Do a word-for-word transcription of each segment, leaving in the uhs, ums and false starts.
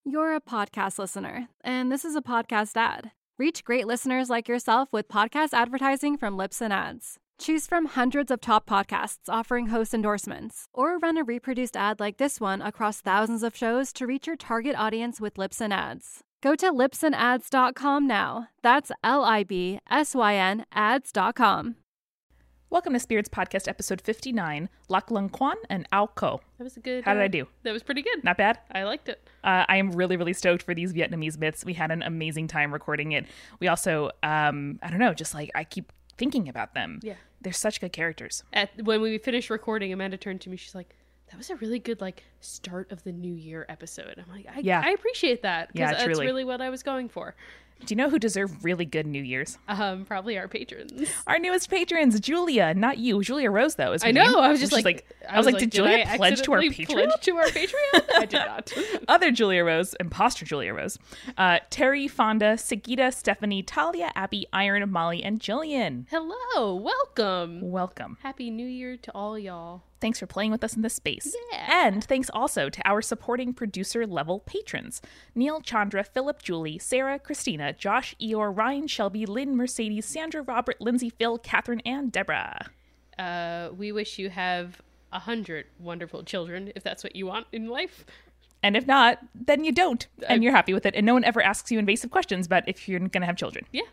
You're a podcast listener, and this is a podcast ad. Reach great listeners like yourself with podcast advertising from Libsyn Ads. Choose from hundreds of top podcasts offering host endorsements, or run a reproduced ad like this one across thousands of shows to reach your target audience with Libsyn Ads. Go to libsyn ads dot com now. That's L I B S Y N ads dot com. Welcome to Spirits Podcast, episode fifty-nine, Lak Lung Kwan and Ao Ko. That was a good... How did uh, I do? That was pretty good. Not bad? I liked it. Uh, I am really, really stoked for these Vietnamese bits. We had an amazing time recording it. We also, um, I don't know, just like, I keep thinking about them. Yeah. They're such good characters. At, when we finished recording, Amanda turned to me. She's like, that was a really good, like, start of the new year episode. I'm like, I, Yeah. I appreciate that. 'Cause Yeah, that's truly. really what I was going for. Do you know who deserve really good New Year's? Um, probably our patrons. Our newest patrons, Julia. Not you. Julia Rose, though, is her I know. name. I was just She's like, I was like, did, did Julia I pledge to our accidentally Patreon? pledge to our Patreon? I did not. Other Julia Rose, imposter Julia Rose, uh, Terry, Fonda, Sagita, Stephanie, Talia, Abby, Iron, Molly, and Jillian. Hello. Welcome. Welcome. Happy New Year to all y'all. Thanks for playing with us in this space. Yeah. And thanks also to our supporting producer level patrons. Neil, Chandra, Philip, Julie, Sarah, Christina, Josh, Eeyore, Ryan, Shelby, Lynn, Mercedes, Sandra, Robert, Lindsay, Phil, Catherine, and Deborah. Uh, we wish you have a hundred wonderful children, if that's what you want in life. And if not, then you don't. And you're happy with it. And no one ever asks you invasive questions about if you're going to have children. Yeah.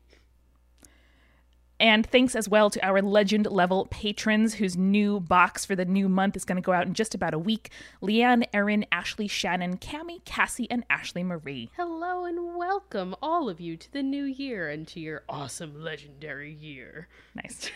And thanks as well to our legend level patrons whose new box for the new month is going to go out in just about a week. Leanne, Erin, Ashley, Shannon, Cammie, Cassie, and Ashley Marie. Hello and welcome, all of you, to the new year and to your awesome legendary year. Nice.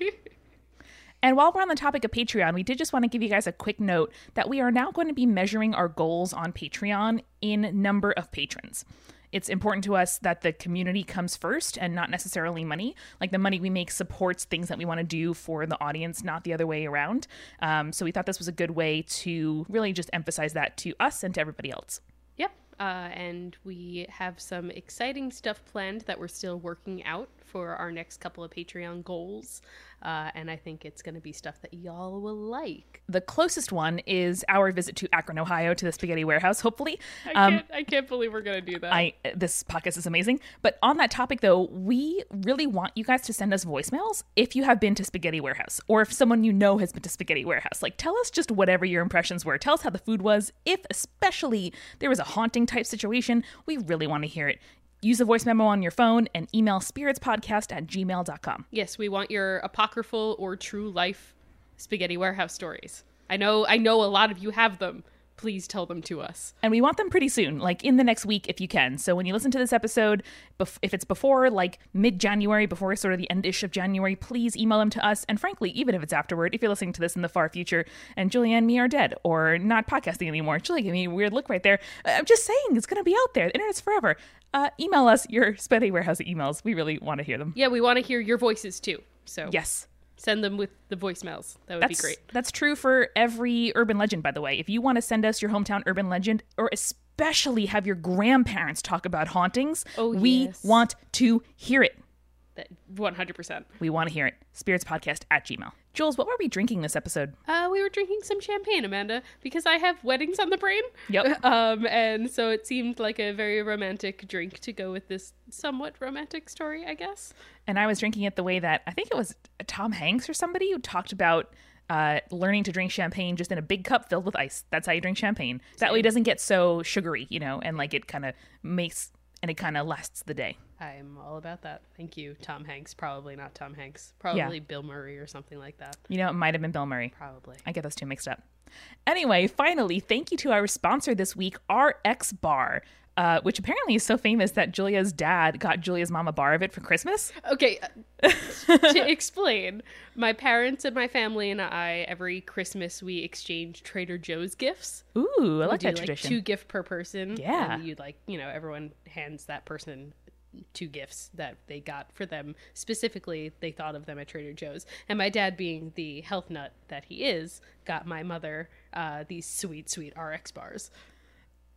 And while we're on the topic of Patreon, we did just want to give you guys a quick note that we are now going to be measuring our goals on Patreon in number of patrons. It's important to us that the community comes first and not necessarily money. Like the money we make supports things that we want to do for the audience, not the other way around. Um, so we thought this was a good way to really just emphasize that to us and to everybody else. Yep. Uh, and we have some exciting stuff planned that we're still working out for our next couple of Patreon goals. Uh, and I think it's going to be stuff that y'all will like. The closest one is our visit to Akron, Ohio, to the Spaghetti Warehouse, hopefully. I Um, can't, I can't believe we're going to do that. I this podcast is amazing. But on that topic, though, we really want you guys to send us voicemails if you have been to Spaghetti Warehouse or if someone you know has been to Spaghetti Warehouse. Like, tell us just whatever your impressions were. Tell us how the food was. If especially there was a haunting type situation, we really want to hear it. Use a voice memo on your phone and email spiritspodcast at gmail dot com. Yes, we want your apocryphal or true life Spaghetti Warehouse stories. I know, I know a lot of you have them. Please tell them to us. And we want them pretty soon, like in the next week if you can. So when you listen to this episode, bef- if it's before like mid-January, before sort of the end-ish of January, please email them to us. And frankly, even if it's afterward, if you're listening to this in the far future and Julia and me are dead or not podcasting anymore, Julia gave me a weird look right there. I'm just saying, it's going to be out there. The internet's forever. Uh, email us your Spaghetti Warehouse emails. We really want to hear them. Yeah, we want to hear your voices too. So Yes. send them with the voicemails. That would That's be great. That's true for every urban legend, by the way. If you want to send us your hometown urban legend, or especially have your grandparents talk about hauntings, Oh, we yes. want to hear it. That one hundred percent. We want to hear it. Spiritspodcast at Gmail. Jules, what were we drinking this episode? Uh, we were drinking some champagne, Amanda, because I have weddings on the brain. Yep. Um, and so it seemed like a very romantic drink to go with this somewhat romantic story, I guess. And I was drinking it the way that I think it was Tom Hanks or somebody who talked about uh, learning to drink champagne just in a big cup filled with ice. That's how you drink champagne. That way it doesn't get so sugary, you know, and like it kind of makes, and it kind of lasts the day. I'm all about that. Thank you, Tom Hanks. Probably not Tom Hanks. Probably Yeah. Bill Murray or something like that. You know, it might have been Bill Murray. Probably. I get those two mixed up. Anyway, finally, thank you to our sponsor this week, R X Bar, uh, which apparently is so famous that Julia's dad got Julia's mom a bar of it for Christmas. Okay, uh, to explain, my parents and my family and I, every Christmas, we exchange Trader Joe's gifts. Ooh, I We like do, that tradition. two gift per person. Yeah. And you like, you know, everyone hands that person two gifts that they got for them. Specifically, they thought of them at Trader Joe's. And my dad, being the health nut that he is, got my mother uh, these sweet, sweet R X bars.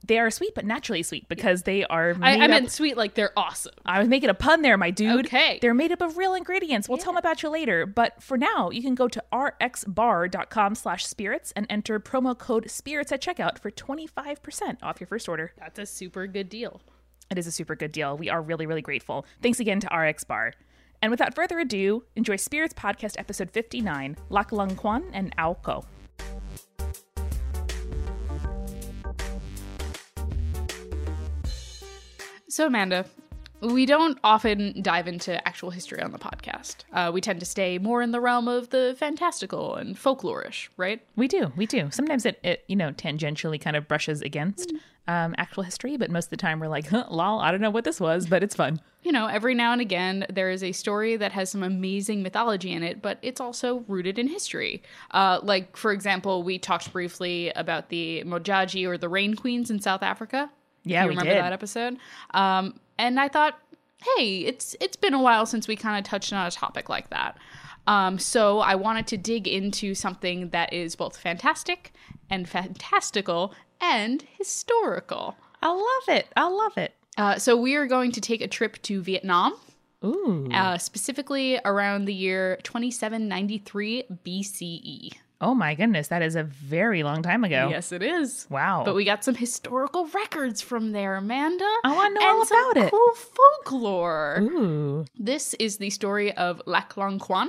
They are sweet, but naturally sweet because they are made I, I up... meant sweet like they're awesome. I was making a pun there, my dude. Okay. They're made up of real ingredients. We'll yeah. tell them about you later. But for now, you can go to rxbar.com slash spirits and enter promo code spirits at checkout for twenty-five percent off your first order. That's a super good deal. It is a super good deal. We are really, really grateful. Thanks again to R X Bar. And without further ado, enjoy Spirits Podcast episode fifty-nine, Lak Lang Kwan and Ao Ko. So, Amanda, we don't often dive into actual history on the podcast. Uh, we tend to stay more in the realm of the fantastical and folklorish, right? We do, we do. Sometimes it, it you know, tangentially kind of brushes against mm. um, actual history, but most of the time we're like, huh, lol, I don't know what this was, but it's fun. You know, every now and again, there is a story that has some amazing mythology in it, but it's also rooted in history. Uh, like, for example, we talked briefly about the Mojaji or the Rain Queens in South Africa. Yeah, you we remember did. that episode? Um, and I thought, hey, it's it's been a while since we kind of touched on a topic like that. Um, so I wanted to dig into something that is both fantastic and fantastical and historical. I love it. I love it. Uh, so we are going to take a trip to Vietnam. Ooh. Uh, specifically around the year twenty-seven ninety-three B C E. Oh my goodness, that is a very long time ago. Yes, it is. Wow. But we got some historical records from there, Amanda. I want to know and all some about it. Cool folklore. Ooh. This is the story of Lak Lang Kwan,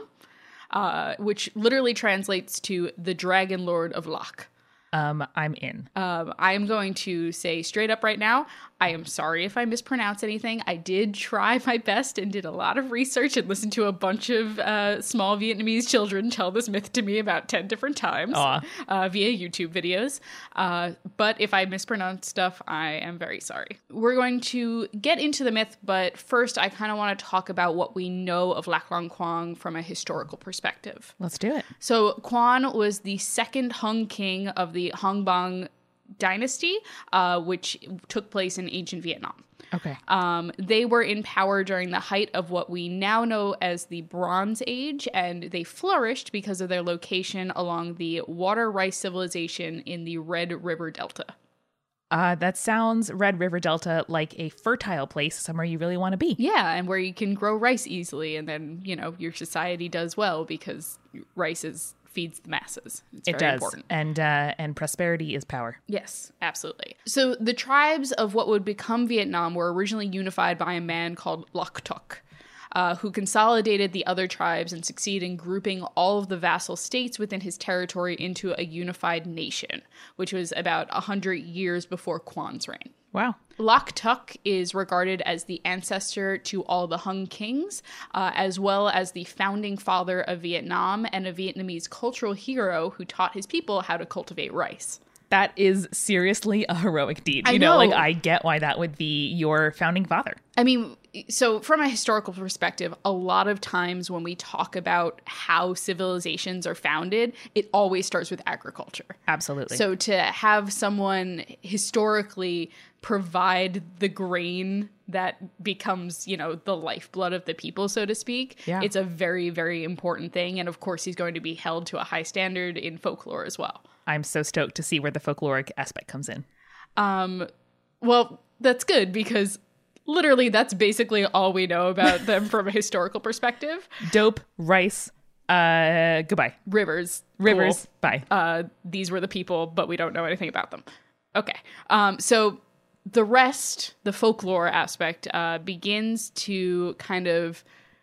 uh, which literally translates to the Dragon Lord of Lak. Um, I'm in. Um, I am going to say straight up right now, I am sorry if I mispronounce anything. I did try my best and did a lot of research and listened to a bunch of uh, small Vietnamese children tell this myth to me about ten different times uh, via YouTube videos. Uh, but if I mispronounce stuff, I am very sorry. We're going to get into the myth, but first I kind of want to talk about what we know of Lak Lang Kwan from a historical perspective. Let's do it. So Kwan was the second Hung king of the Hong Bang dynasty, uh, which took place in ancient Vietnam. Okay. Um, they were in power during the height of what we now know as the Bronze Age, and they flourished because of their location along the water rice civilization in the Red River Delta. Uh, that sounds, Red River Delta, like a fertile place, somewhere you really want to be. Yeah, and where you can grow rice easily, and then, you know, your society does well because rice is feeds the masses. It's it very does. important. And uh, and prosperity is power. Yes, absolutely. So the tribes of what would become Vietnam were originally unified by a man called Loc Tuc, uh, who consolidated the other tribes and succeeded in grouping all of the vassal states within his territory into a unified nation, which was about one hundred years before Kwan's reign. Wow. Loc Tuc is regarded as the ancestor to all the Hung kings, uh, as well as the founding father of Vietnam and a Vietnamese cultural hero who taught his people how to cultivate rice. That is seriously a heroic deed. I You know, know. like I get why that would be your founding father. I mean, so from a historical perspective, a lot of times when we talk about how civilizations are founded, it always starts with agriculture. Absolutely. So to have someone historically provide the grain that becomes, you know, the lifeblood of the people, so to speak, Yeah. it's a very, very important thing. And of course, he's going to be held to a high standard in folklore as well. I'm so stoked to see where the folkloric aspect comes in. Um, well, that's good because literally that's basically all we know about them from a historical perspective. Dope, rice, uh, goodbye. Rivers. Rivers, cool. bye. Uh, these were the people, but we don't know anything about them. Okay. Um, so the rest, the folklore aspect, uh, begins to kind of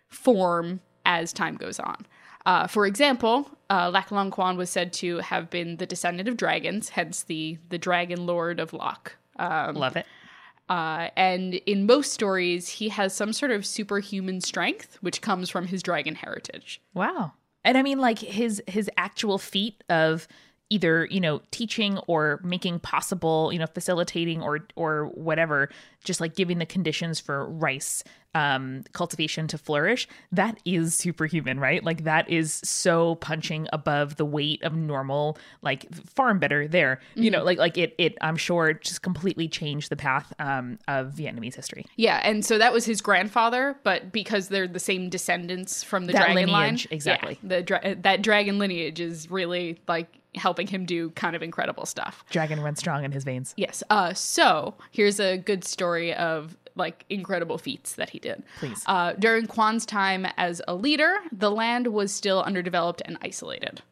form as time goes on. Uh, for example, uh, Lak Lang Kwan was said to have been the descendant of dragons, hence the the Dragon Lord of Lak. Um, Love it. Uh, and in most stories, he has some sort of superhuman strength, which comes from his dragon heritage. Wow. And I mean, like his his actual feat of either, you know, teaching or making possible, you know, facilitating or or whatever, just like giving the conditions for rice um, cultivation to flourish, that is superhuman, right? Like that is so punching above the weight of normal, like farm better there, you Mm-hmm. know, like like it, it I'm sure just completely changed the path um, of Vietnamese history. Yeah, and so that was his grandfather, but because they're the same descendants from the That dragon lineage, line, exactly. yeah, the dra- that dragon lineage is really like helping him do kind of incredible stuff. Dragon runs strong in his veins. Yes. Uh, so here's a good story of like incredible feats that he did. Please. Uh, during Quan's time as a leader, the land was still underdeveloped and isolated.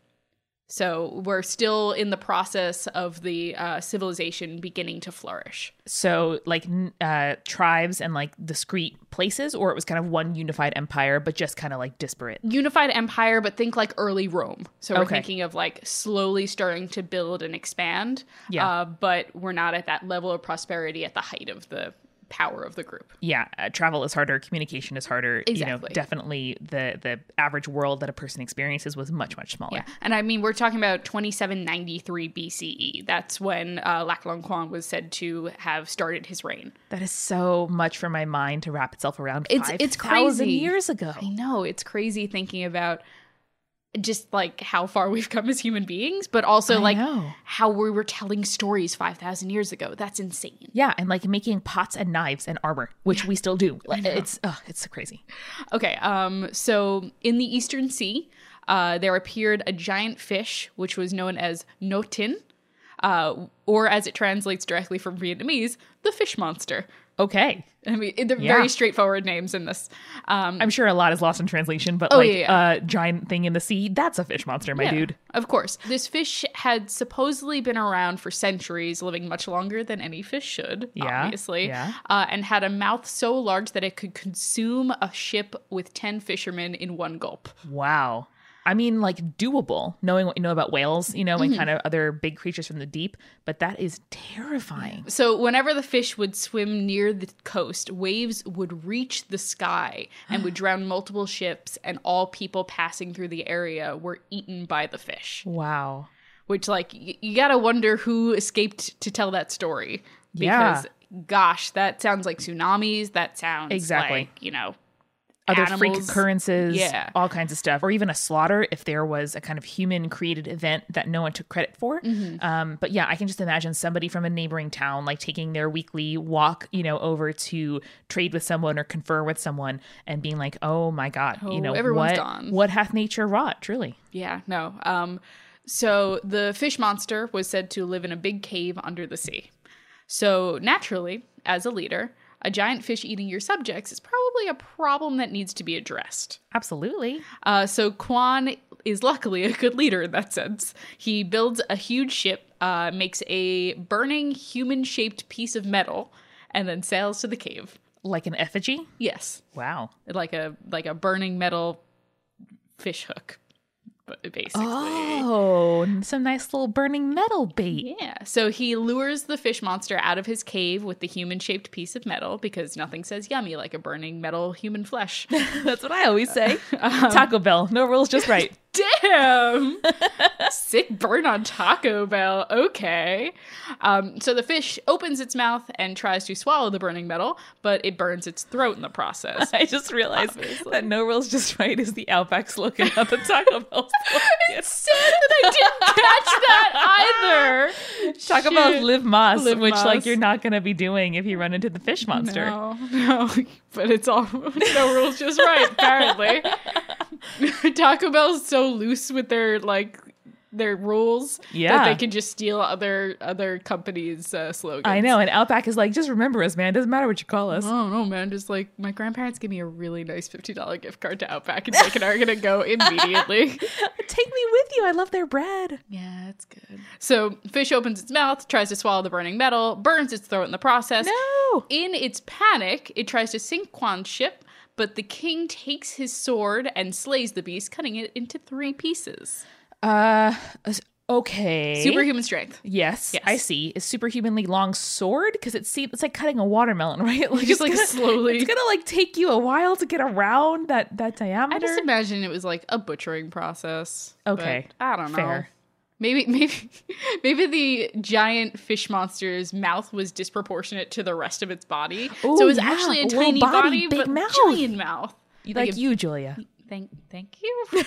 So we're still in the process of the uh, civilization beginning to flourish. So like uh, tribes and like discrete places, or it was kind of one unified empire, but just kind of like disparate. Unified empire, but think like early Rome. So we're Okay. thinking of like slowly starting to build and expand. Yeah. Uh, but we're not at that level of prosperity at the height of the power of the group. Yeah, uh, travel is harder, communication is harder. You know, Exactly. definitely the the average world that a person experiences was much much smaller. Yeah. And I mean, we're talking about twenty-seven ninety-three B C E. That's when uh, Lac Long Quan was said to have started his reign. That is so much for my mind to wrap itself around. It's- it's five thousand crazy. years ago. I know, it's crazy thinking about just like how far we've come as human beings, but also I like know. how we were telling stories five thousand years ago. That's insane. Yeah, and like making pots and knives and armor, which we still do. Like, it's uh, it's crazy. Okay, um, so in the Eastern Sea, uh, there appeared a giant fish, which was known as No Tin, uh, or as it translates directly from Vietnamese, the fish monster. Okay. I mean, they're Yeah. very straightforward names in this. Um, I'm sure a lot is lost in translation, but Oh, like yeah, yeah. uh giant thing in the sea, that's a fish monster, my yeah, dude. Of course. This fish had supposedly been around for centuries, living much longer than any fish should, Yeah, obviously, yeah. uh, and had a mouth so large that it could consume a ship with ten fishermen in one gulp. Wow. I mean, like doable, knowing what you know about whales, you know, Mm-hmm. and kind of other big creatures from the deep, but that is terrifying. So whenever the fish would swim near the coast, waves would reach the sky and would drown multiple ships, and all people passing through the area were eaten by the fish. Wow. Which, like, y- you gotta wonder who escaped to tell that story. Yeah. Because, gosh, that sounds like tsunamis. That sounds Exactly. like, you know, Other freak animals. occurrences, Yeah. all kinds of stuff, or even a slaughter if there was a kind of human created event that no one took credit for. Mm-hmm. Um, but yeah, I can just imagine somebody from a neighboring town like taking their weekly walk, you know, over to trade with someone or confer with someone and being like, "Oh my God, Oh, you know, everyone's what gone." what hath nature wrought?" Truly. Yeah, no. Um, so the fish monster was said to live in a big cave under the sea. So naturally, as a leader, a giant fish eating your subjects is probably a problem that needs to be addressed. Absolutely. Uh, so Quan is luckily a good leader in that sense. He builds a huge ship, uh, makes a burning human-shaped piece of metal, and then sails to the cave. Like an effigy. Yes, Wow. like a like a burning metal fish hook, but basically. Oh, some nice little burning metal bait. Yeah. So he lures the fish monster out of his cave with the human-shaped piece of metal because nothing says yummy like a burning metal human flesh. That's what I always say. Taco Bell, no rules, just right. Damn! Sick burn on Taco Bell. Okay. Um, so the fish opens its mouth and tries to swallow the burning metal, but it burns its throat in the process. I just realized Obviously. that no rules, just right is the Outback slogan, not the Taco Bell slogan. It's sad that I didn't catch that either. Talk about Shit. live Moss, Live which like Moss. you're not going to be doing if you run into the fish monster. No, no, but it's all no rules, just right. Apparently, Taco Bell's so loose with their like their rules Yeah. that they can just steal other other companies' uh, slogans. I know, and Outback is like, just remember us, man. Doesn't matter what you call us. I don't know, man. Just like my grandparents give me a really nice fifty dollar gift card to Outback, and Jake and I are gonna go immediately. Take me with you. I love their bread. Yeah, that's good. So fish opens its mouth, tries to swallow the burning metal, burns its throat in the process. No. In its panic, it tries to sink Quan's ship, but the king takes his sword and slays the beast, cutting it into three pieces. Uh, okay. Superhuman strength. Yes, Yes. I see. Is superhumanly long sword? Because it's see, it's like cutting a watermelon, right? Like, Just, it's like, gonna- slowly- It's gonna like take you a while to get around that that diameter. I just imagine it was like a butchering process. but Okay. I don't know. Fair. Maybe maybe maybe the giant fish monster's mouth was disproportionate to the rest of its body. Ooh, so it was yeah, actually a little tiny body, body, big but mouth. giant mouth. like a- you, Julia. Thank thank you.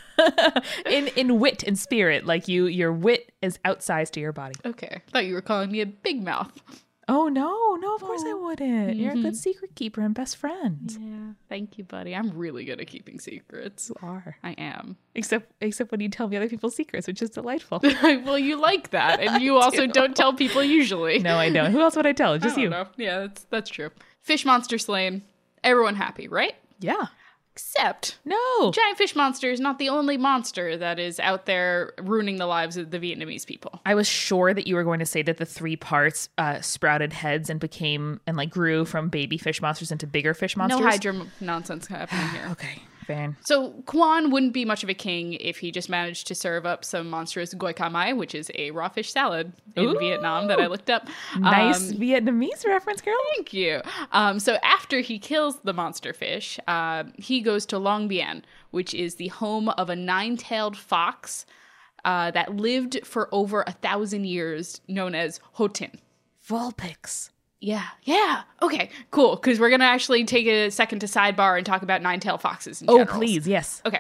in in wit and spirit, like you, your wit is outsized to your body. Okay. I thought you were calling me a big mouth. Oh, no, no, of course I wouldn't. You're a good secret keeper and best friend. Yeah. Thank you, buddy. I'm really good at keeping secrets. You are. I am. Except except when you tell me other people's secrets, which is delightful. Well, you like that. And you also don't tell people usually. No, I don't. Who else would I tell? Just I don't you. know. Yeah, that's, that's true. Fish monster slain. Everyone happy, right? Yeah. Except No. giant fish monster is not the only monster that is out there ruining the lives of the Vietnamese people. I was sure that you were going to say that the three parts uh, sprouted heads and became and like grew from baby fish monsters into bigger fish monsters. No Hydra m- nonsense happening here. Okay, fair. So Quan wouldn't be much of a king if he just managed to serve up some monstrous goi ca mai, which is a raw fish salad in Ooh. Vietnam that I looked up. Nice Um, Vietnamese reference, girl. Thank you. Um, so after he kills the monster fish, uh, he goes to Long Bien, which is the home of a nine-tailed fox uh, that lived for over a thousand years, known as Ho Tin. Vulpix. Yeah, yeah. Okay, cool. Because we're gonna actually take a second to sidebar and talk about nine-tailed foxes. In Oh, generals. please, yes. Okay.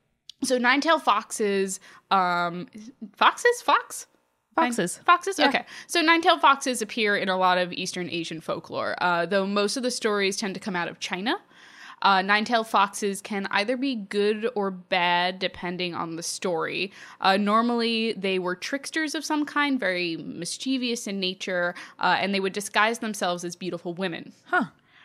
So nine-tailed foxes, um, foxes, fox. Foxes. Nine- foxes? Yeah. Okay. So nine-tailed foxes appear in a lot of Eastern Asian folklore, uh, though most of the stories tend to come out of China. Uh, nine-tailed foxes can either be good or bad depending on the story. Uh, normally, they were tricksters of some kind, very mischievous in nature, uh, and they would disguise themselves as beautiful women. Huh.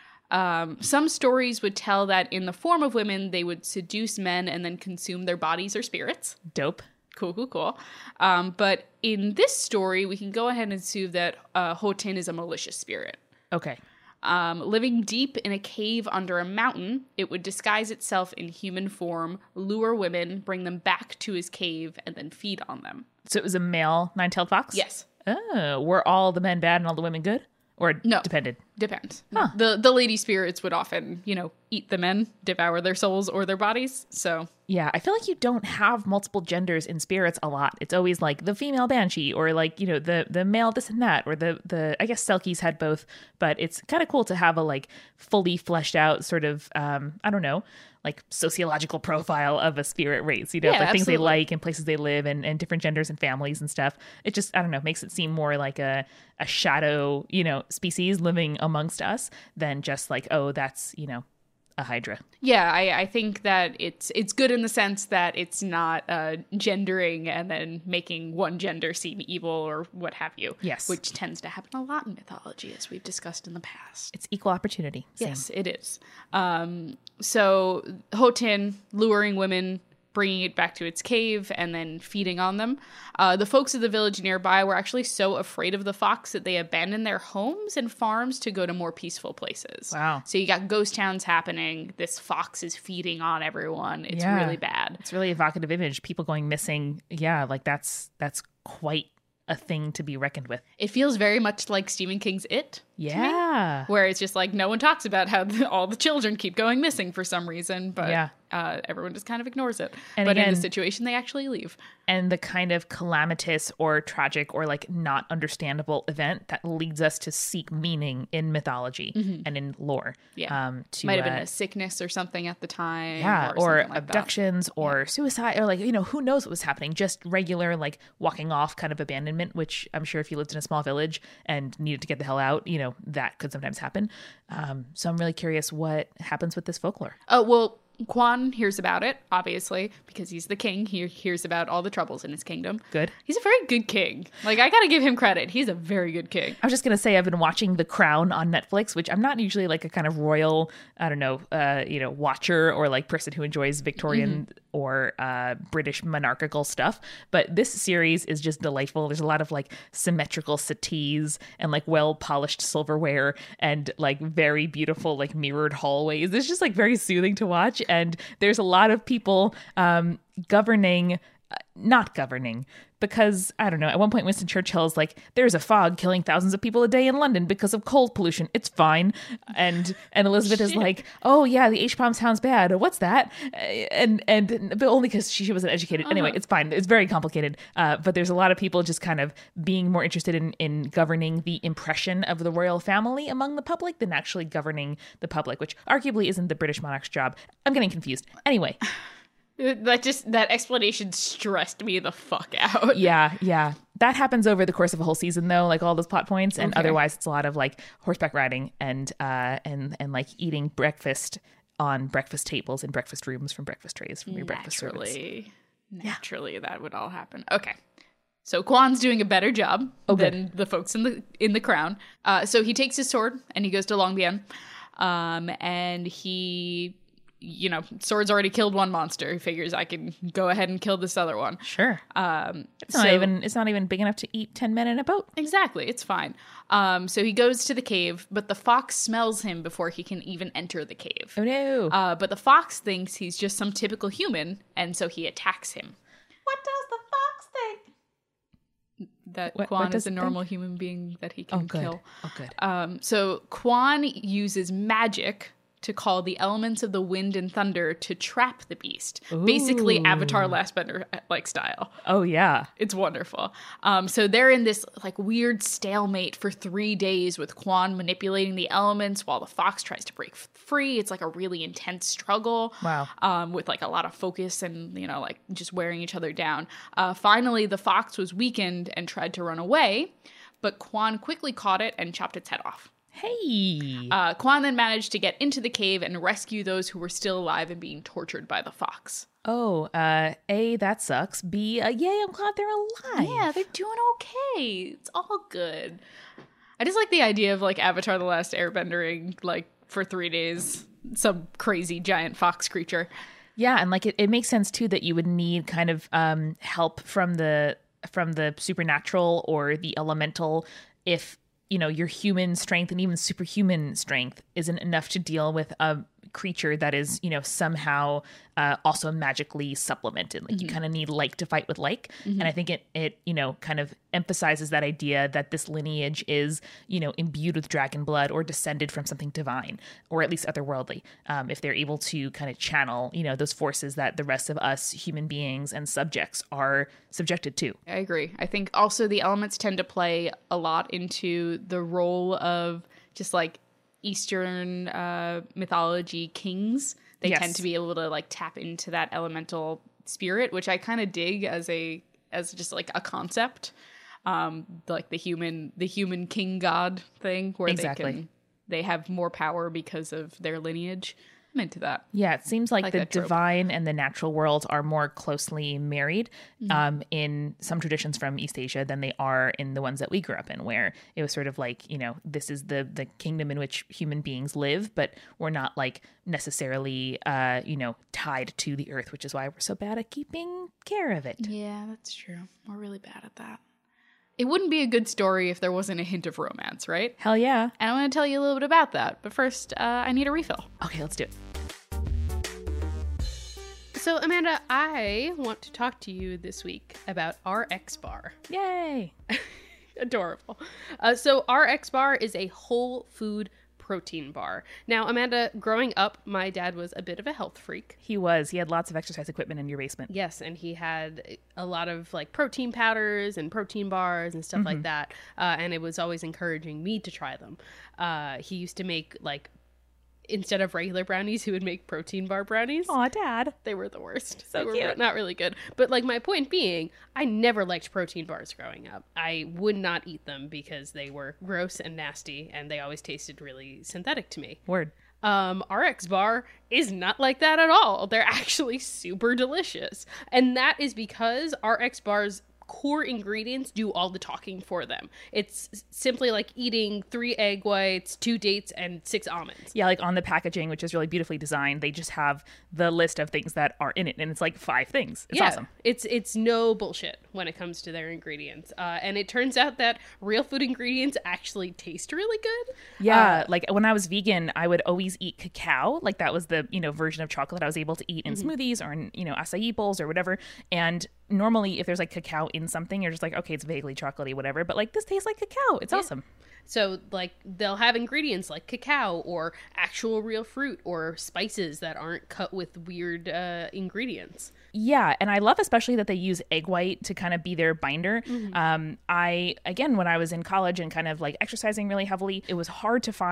Um, some stories would tell that in the form of women, they would seduce men and then consume their bodies or spirits. Dope. Cool, cool, cool. Um, but in this story, we can go ahead and assume that uh, Ho Tin is a malicious spirit. Okay. Um, living deep in a cave under a mountain, it would disguise itself in human form, lure women, bring them back to his cave, and then feed on them. So it was a male nine-tailed fox? Yes. Oh, were all the men bad and all the women good? Or No. depended? Depends. Huh. The the lady spirits would often, you know, eat the men, devour their souls or their bodies. So Yeah, I feel like you don't have multiple genders in spirits a lot. It's always like the female banshee or like, you know, the the male this and that or the the I guess Selkies had both, but it's kind of cool to have a like fully fleshed out sort of um I don't know, like sociological profile of a spirit race, you know, Yeah, for things they absolutely. like and places they live and, and different genders and families and stuff. It just, I don't know, makes it seem more like a, a shadow, you know, species living amongst us than just like, oh, that's, you know, a hydra. yeah, I, I think that it's it's good in the sense that it's not uh, gendering and then making one gender seem evil or what have you. Yes. Which tends to happen a lot in mythology, as we've discussed in the past. It's equal opportunity. Same. Yes, it is. Um, so Ho Tin luring women, bringing it back to its cave, and then feeding on them. Uh, the folks of the village nearby were actually so afraid of the fox that they abandoned their homes and farms to go to more peaceful places. Wow. So you got ghost towns happening. This fox is feeding on everyone. It's Yeah. really bad. It's really evocative image. People going missing. Yeah, like that's that's quite a thing to be reckoned with. It feels very much like Stephen King's It. Yeah. Where it's just like no one talks about how the, all the children keep going missing for some reason, but Yeah. uh, everyone just kind of ignores it. And but in again- this situation, they actually leave. And the kind of calamitous or tragic or like not understandable event that leads us to seek meaning in mythology and in lore. Yeah. Um, to, Might have been uh, a sickness or something at the time. yeah, or, or something like that. abductions or suicide or like, you know, who knows what was happening. Just regular like walking off kind of abandonment, which I'm sure if you lived in a small village and needed to get the hell out, you know, that could sometimes happen. Um, so I'm really curious what happens with this folklore. Oh, well, Quan hears about it, obviously, because he's the king. He hears about all the troubles in his kingdom. Good. He's a very good king. Like, I gotta give him credit. He's a very good king. I was just gonna say I've been watching The Crown on Netflix, which I'm not usually like a kind of royal, I don't know, uh, you know, watcher or like person who enjoys Victorian or uh, British monarchical stuff. But this series is just delightful. There's a lot of like symmetrical settees and like well polished silverware and like very beautiful like mirrored hallways. It's just like very soothing to watch. And there's a lot of people um, governing. Uh, not governing because I don't know. At one point, Winston Churchill's like, "There's a fog killing thousands of people a day in London because of coal pollution. It's fine." And and Elizabeth is like, "Oh yeah, the H bomb sounds bad. What's that?" Uh, And and but only because she, she wasn't educated. Anyway, it's fine. It's very complicated. Uh, but there's a lot of people just kind of being more interested in in governing the impression of the royal family among the public than actually governing the public, which arguably isn't the British monarch's job. I'm getting confused. Anyway. That just that explanation stressed me the fuck out. Yeah, yeah. That happens over the course of a whole season, though, like all those plot points. And Okay. otherwise, it's a lot of like horseback riding and uh and and like eating breakfast on breakfast tables and breakfast rooms from breakfast trays from your breakfast servants. Naturally, naturally, that would all happen. Okay, so Kwan's doing a better job Oh, good. than the folks in the in the crown. Uh, so he takes his sword and he goes to Longbien, um, and he, you know, sword's already killed one monster. He figures I can go ahead and kill this other one. Sure. Um, It's not even it's not even big enough to eat ten men in a boat. Exactly, it's fine. Um, so he goes to the cave, but the fox smells him before he can even enter the cave. Oh no. Uh, but the fox thinks he's just some typical human, and so he attacks him. What does the fox think? That What- Kwan what does is a it normal human being that he Oh can good. kill. Oh good. Um, so Kwan uses magic to call the elements of the wind and thunder to trap the beast. Basically, Ooh. Avatar Last Bender like style. Oh yeah. It's wonderful. Um, so they're in this like weird stalemate for three days with Kwan manipulating the elements while the fox tries to break f- free. It's like a really intense struggle. Wow. Um, with like a lot of focus and, you know, like just wearing each other down. Uh, finally, the fox was weakened and tried to run away, but Kwan quickly caught it and chopped its head off. Hey. Uh, Kwan then managed to get into the cave and rescue those who were still alive and being tortured by the fox. Oh, uh, A, that sucks. B, uh, yay, I'm glad they're alive. Yeah, they're doing okay. It's all good. I just like the idea of like Avatar The Last Airbendering like for three days. Some crazy giant fox creature. Yeah, and like it, it makes sense too that you would need kind of um help from the from the supernatural or the elemental if, you know, your human strength and even superhuman strength isn't enough to deal with a creature that is, you know, somehow uh, also magically supplemented. Like you kind of need like to fight with like. And I think it, it, you know, kind of emphasizes that idea that this lineage is, you know, imbued with dragon blood or descended from something divine or at least otherworldly. Um, if they're able to kind of channel, you know, those forces that the rest of us human beings and subjects are subjected to. I agree. I think also the elements tend to play a lot into the role of just like Eastern uh, mythology kings. They Yes. tend to be able to like tap into that elemental spirit, which I kind of dig as a as just like a concept, um, like the human the human king god thing, where Exactly. they can they have more power because of their lineage. I'm into that. Yeah, it seems like, Like the that trope. divine and the natural world are more closely married um, in some traditions from East Asia than they are in the ones that we grew up in, where it was sort of like, you know, this is the the kingdom in which human beings live, but we're not like necessarily, uh, you know, tied to the earth, which is why we're so bad at keeping care of it. Yeah, that's true. We're really bad at that. It wouldn't be a good story if there wasn't a hint of romance, right? Hell yeah. And I want to tell you a little bit about that. But first, uh, I need a refill. Okay, let's do it. So, Amanda, I want to talk to you this week about R X Bar. Yay. Adorable. Uh, so, R X Bar is a whole food protein bar. Now, Amanda, growing up, my dad was a bit of a health freak. He was. He had lots of exercise equipment in your basement. Yes, and he had a lot of like protein powders and protein bars and stuff Mm-hmm. like that. Uh, and it was always encouraging me to try them. Uh, he used to make like, instead of regular brownies, he would make protein bar brownies. Aw, Dad. They were the worst. So they were cute. not really good. But like my point being, I never liked protein bars growing up. I would not eat them because they were gross and nasty and they always tasted really synthetic to me. Word. Um, R X Bar is not like that at all. They're actually super delicious. And that is because R X Bar's core ingredients do all the talking for them. It's simply like eating three egg whites, two dates, and six almonds. Yeah, like on the packaging, which is really beautifully designed, they just have the list of things that are in it, and it's like five things. It's yeah, awesome. It's it's no bullshit when it comes to their ingredients. Uh, and it turns out that real food ingredients actually taste really good. Yeah, Uh, like when I was vegan, I would always eat cacao. Like that was the, you know, version of chocolate I was able to eat in Mm-hmm. smoothies or in, you know, acai bowls or whatever. And normally if there's like cacao in something, you're just like, okay, it's vaguely chocolatey, whatever. But like this tastes like cacao. It's awesome. So, like, they'll have ingredients like cacao or actual real fruit or spices that aren't cut with weird uh, ingredients. Yeah, and I love especially that they use egg white to kind of be their binder. Mm-hmm. Um, I, again, when I was in college and kind of like exercising really heavily, it was hard to find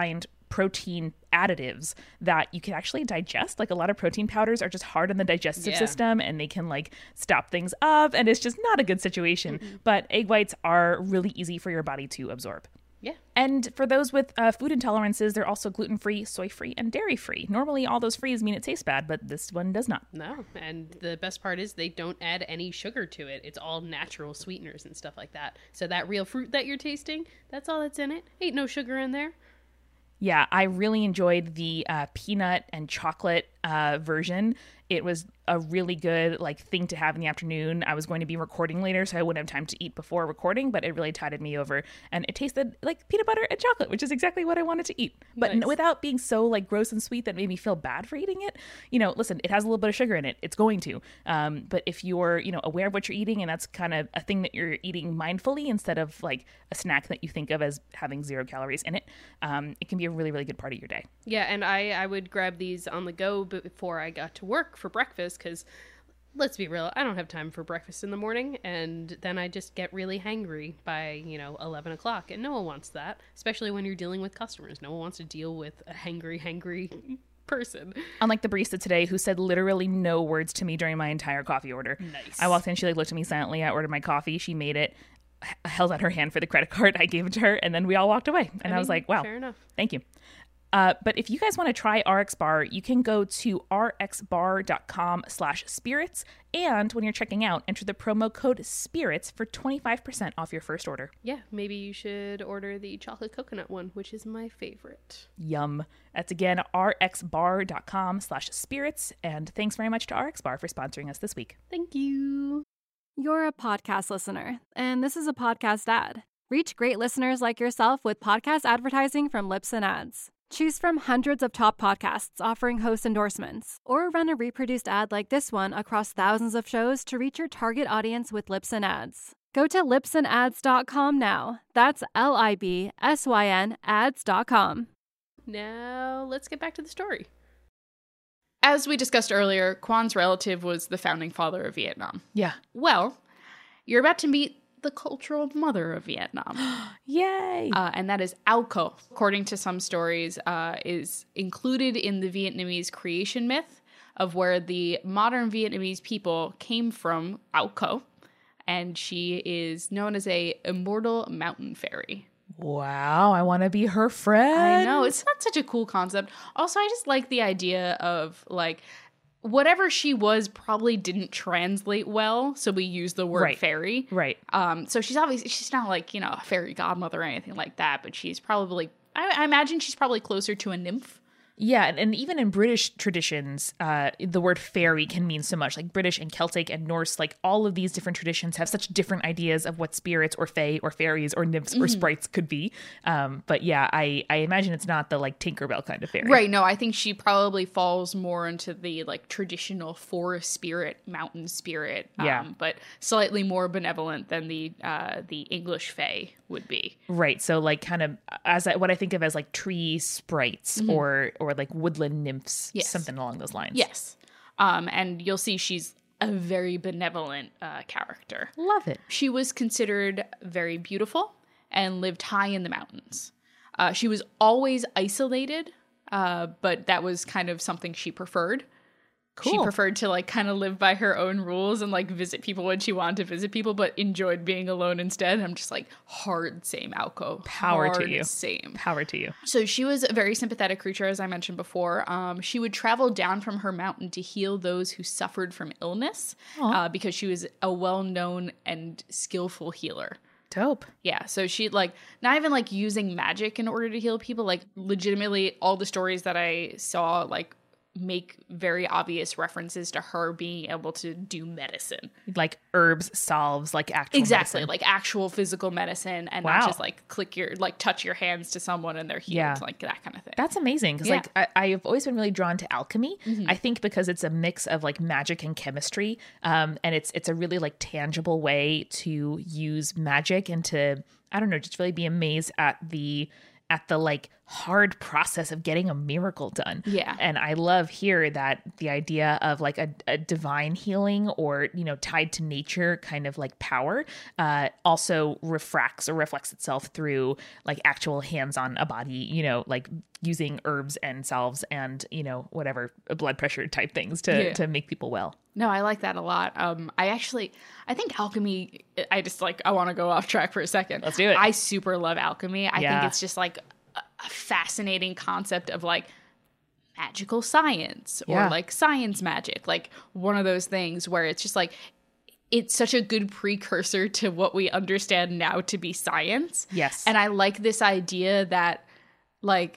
protein additives that you can actually digest. Like a lot of protein powders are just hard on the digestive Yeah. system and they can like stop things up, and it's just not a good situation. Mm-hmm. But egg whites are really easy for your body to absorb. Yeah. And for those with uh, food intolerances, they're also gluten-free, soy-free, and dairy-free. Normally, all those frees mean it tastes bad, but this one does not. No, and the best part is they don't add any sugar to it. It's all natural sweeteners and stuff like that. So that real fruit that you're tasting, that's all that's in it. Ain't no sugar in there. Yeah, I really enjoyed the uh, peanut and chocolate uh, version. It was a really good like thing to have in the afternoon. I was going to be recording later, so I wouldn't have time to eat before recording, but it really tided me over. And it tasted like peanut butter and chocolate, which is exactly what I wanted to eat. But Nice. n- without being so like gross and sweet that made me feel bad for eating it. You know, listen, it has a little bit of sugar in it. It's going to. Um, but if you're, you know, aware of what you're eating and that's kind of a thing that you're eating mindfully instead of like a snack that you think of as having zero calories in it, um, it can be a really, really good part of your day. Yeah, and I, I would grab these on the go before I got to work for breakfast because, let's be real, I don't have time for breakfast in the morning, and then I just get really hangry by, you know, eleven o'clock, and no one wants that, especially when you're dealing with customers. No one wants to deal with a hangry, hangry person. Unlike the barista today who said literally no words to me during my entire coffee order. Nice. I walked in, she like looked at me silently. I ordered my coffee. She made it, h- held out her hand for the credit card. I gave it to her, and then we all walked away. And I, I was mean, like, wow, fair enough. thank you. Uh, but if you guys want to try R X Bar, you can go to rxbar.com slash spirits. And when you're checking out, enter the promo code spirits for twenty-five percent off your first order. Yeah, maybe you should order the chocolate coconut one, which is my favorite. Yum. That's again, rxbar.com slash spirits. And thanks very much to R X Bar for sponsoring us this week. Thank you. You're a podcast listener, and this is a podcast ad. Reach great listeners like yourself with podcast advertising from Libsyn Ads. Choose from hundreds of top podcasts offering host endorsements, or run a reproduced ad like this one across thousands of shows to reach your target audience with Libsyn Ads. Go to libsyn ads dot com now. That's L I B S Y N ads dot com. Now, let's get back to the story. As we discussed earlier, Quan's relative was the founding father of Vietnam. Yeah. Well, you're about to meet the cultural mother of Vietnam. Yay. Uh, and that is Ao Co. According to some stories, uh, is included in the Vietnamese creation myth of where the modern Vietnamese people came from, Ao Co. And she is known as a immortal mountain fairy. Wow, I want to be her friend. I know, it's not such a cool concept. Also, I just like the idea of like whatever she was probably didn't translate well, so we use the word Right. fairy. Right. Um, so she's obviously she's not like, you know, a fairy godmother or anything like that, but she's probably I, I imagine she's probably closer to a nymph. Yeah, and, and even in British traditions, uh, the word fairy can mean so much. Like British and Celtic and Norse, like all of these different traditions have such different ideas of what spirits or fae or fairies or nymphs Mm-hmm. or sprites could be. Um, but yeah, I, I imagine it's not the like Tinkerbell kind of fairy. Right, no, I think she probably falls more into the like traditional forest spirit, mountain spirit, um, Yeah. but slightly more benevolent than the uh, the English fae would be. Right. So like kind of as I, what I think of as like tree sprites or or like woodland nymphs, Mm-hmm. Yes. something along those lines. Yes. Um, and you'll see she's a very benevolent uh, character. Love it. She was considered very beautiful and lived high in the mountains. Uh, she was always isolated, uh, but that was kind of something she preferred. She Cool. preferred to like kind of live by her own rules and like visit people when she wanted to visit people, but enjoyed being alone instead. I'm just like hard same Ao Co. Power to Hard you. Same. Power to you. So she was a very sympathetic creature, as I mentioned before. Um, she would travel down from her mountain to heal those who suffered from illness uh, because she was a well-known and skillful healer. Dope. Yeah, so she like not even like using magic in order to heal people. Like legitimately, all the stories that I saw like make very obvious references to her being able to do medicine. Like herbs, salves, like actual Exactly, medicine. like actual physical medicine, and Wow. not just like click your like touch your hands to someone and they're healed, Yeah. like that kind of thing. That's amazing because Yeah. like I, I've always been really drawn to alchemy. I think because it's a mix of like magic and chemistry, um, and it's it's a really like tangible way to use magic and to I don't know just really be amazed at the at the like hard process of getting a miracle done. Yeah. And I love here that the idea of like a, a divine healing or, you know, tied to nature kind of like power uh, also refracts or reflects itself through like actual hands on a body, you know, like using herbs and salves and, you know, whatever blood pressure type things to, Yeah. to make people well. No, I like that a lot. Um, I actually, I think alchemy, I just like, I want to go off track for a second. Let's do it. I super love alchemy. I Yeah. think it's just like a, a fascinating concept of like magical science or Yeah. like science magic. Like one of those things where it's just like, it's such a good precursor to what we understand now to be science. Yes. And I like this idea that like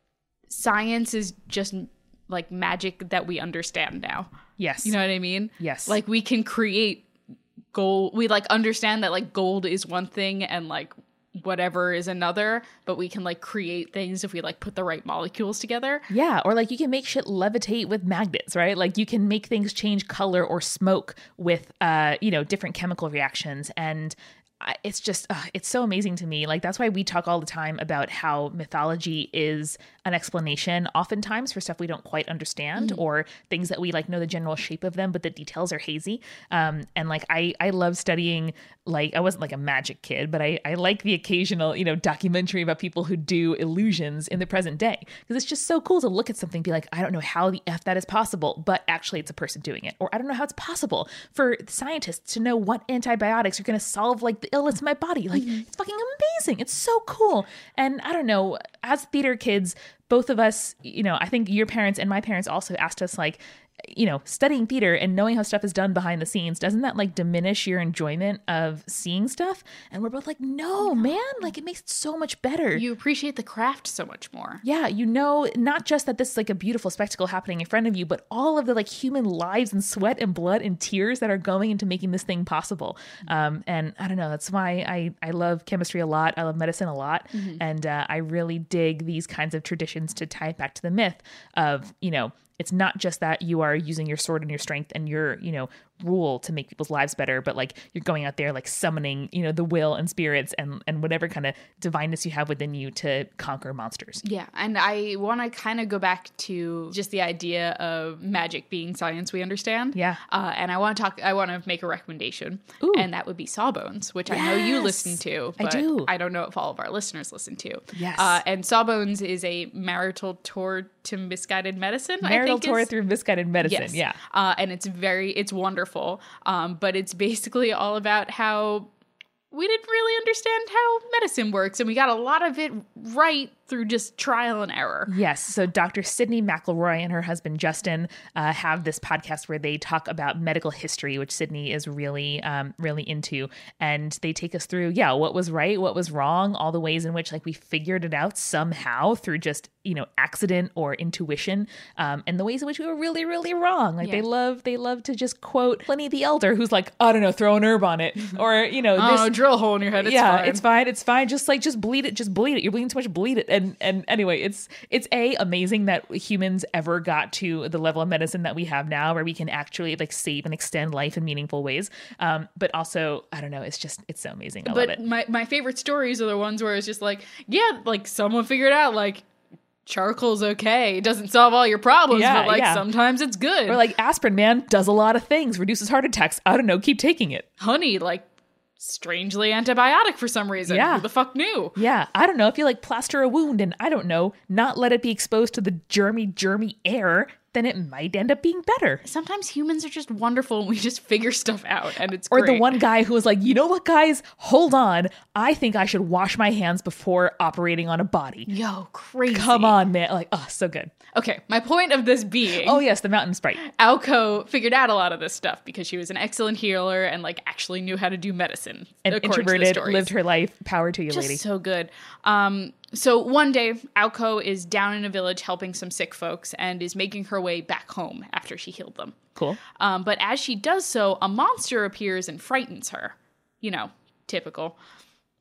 science is just like magic that we understand now. Yes. You know what I mean? Yes. Like we can create gold. We like understand that like gold is one thing and like whatever is another, but we can like create things if we like put the right molecules together. Yeah, or like you can make shit levitate with magnets, right? Like you can make things change color or smoke with, uh, you know, different chemical reactions. And I- it's just, uh, it's so amazing to me. Like that's why we talk all the time about how mythology is an explanation oftentimes for stuff we don't quite understand or things that we like know the general shape of them, but the details are hazy. Um, and like, I, I love studying, like, I wasn't like a magic kid, but I, I like the occasional, you know, documentary about people who do illusions in the present day. Because it's just so cool to look at something and be like, I don't know how the F that is possible, but actually it's a person doing it. Or I don't know how it's possible for scientists to know what antibiotics are going to solve like the illness in my body. Like it's fucking amazing. It's so cool. And I don't know, as theater kids, both of us, you know, I think your parents and my parents also asked us like, you know, studying theater and knowing how stuff is done behind the scenes, doesn't that like diminish your enjoyment of seeing stuff? And we're both like, no, man, like it makes it so much better. You appreciate the craft so much more. Yeah, you know, not just that this is like a beautiful spectacle happening in front of you, but all of the like human lives and sweat and blood and tears that are going into making this thing possible. Um, and I don't know, that's why I, I love chemistry a lot. I love medicine a lot. Mm-hmm. And uh, I really dig these kinds of traditions to tie it back to the myth of, you know, it's not just that you are using your sword and your strength and your, you know, rule to make people's lives better, but like you're going out there like summoning, you know, the will and spirits and and whatever kind of divineness you have within you to conquer monsters. Yeah, and I want to kind of go back to just the idea of magic being science we understand. Yeah. Uh, and I want to talk, I want to make a recommendation, Ooh. and that would be Sawbones, which I know you Yes. listen to, I but do. I don't know if all of our listeners listen to. Yes. Uh, and Sawbones is a marital tour to misguided medicine, Marital I think tour is- through misguided medicine. Yes. Yeah. Uh, and it's very, it's wonderful. Um, but it's basically all about how we didn't really understand how medicine works. And we got a lot of it right through just trial and error. Yes. So Doctor Sydney McElroy and her husband Justin uh, have this podcast where they talk about medical history, which Sydney is really, um, really into. And they take us through, yeah, what was right, what was wrong, all the ways in which like we figured it out somehow through just, you know, accident or intuition, um, and the ways in which we were really, really wrong. Like Yeah. they love, they love to just quote Pliny the Elder, who's like, I don't know, throw an herb on it, or you know, Oh, this, no, drill a hole in your head. It's yeah, fine. it's fine. It's fine. Just like, just bleed it. Just bleed it. You're bleeding too much. Bleed it. And, and anyway, it's, it's a amazing that humans ever got to the level of medicine that we have now, where we can actually like save and extend life in meaningful ways. Um, but also, I don't know. It's just, it's so amazing. I love But it. my, my favorite stories are the ones where it's just like, yeah, like someone figured out like charcoal's okay. It doesn't solve all your problems, Yeah, but like yeah. sometimes it's good. Or like aspirin, man, does a lot of things, reduces heart attacks. I don't know. Keep taking it. honey, like strangely antibiotic for some reason. Yeah. Who the fuck knew? Yeah. I don't know. If you like plaster a wound and I don't know, not let it be exposed to the germy, germy air, then it might end up being better. Sometimes humans are just wonderful and we just figure stuff out and it's Or great. the one guy who was like, you know what, guys, hold on. I think I should wash my hands before operating on a body. Yo, crazy. Come on, man. Like, oh, so good. Okay, my point of this being, Oh, yes, the mountain sprite. Aoko figured out a lot of this stuff because she was an excellent healer and like actually knew how to do medicine. And according to the introverted, stories. lived her life. Power to you, Just lady. so good. Um, so one day, Aoko is down in a village helping some sick folks and is making her way back home after she healed them. Cool. Um, but as she does so, a monster appears and frightens her. You know, typical.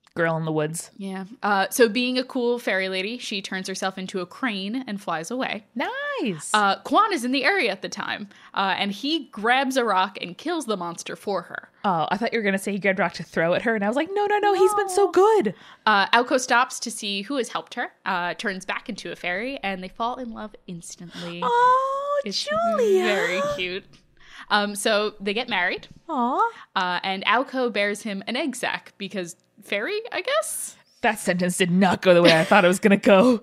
girl in the woods. Yeah. Uh, so being a cool fairy lady, she turns herself into a crane and flies away. Nice. Uh, Quan is in the area at the time, uh, and he grabs a rock and kills the monster for her. Oh, I thought you were going to say he grabbed a rock to throw at her, and I was like, no, no, no, he's been so good. Uh, Aoko stops to see who has helped her, uh, turns back into a fairy, and they fall in love instantly. Oh, It's Julia. very cute. Um, so they get married, Aw. uh, and Aoko bears him an egg sac because fairy, I guess? That sentence did not go the way I thought it was going to go.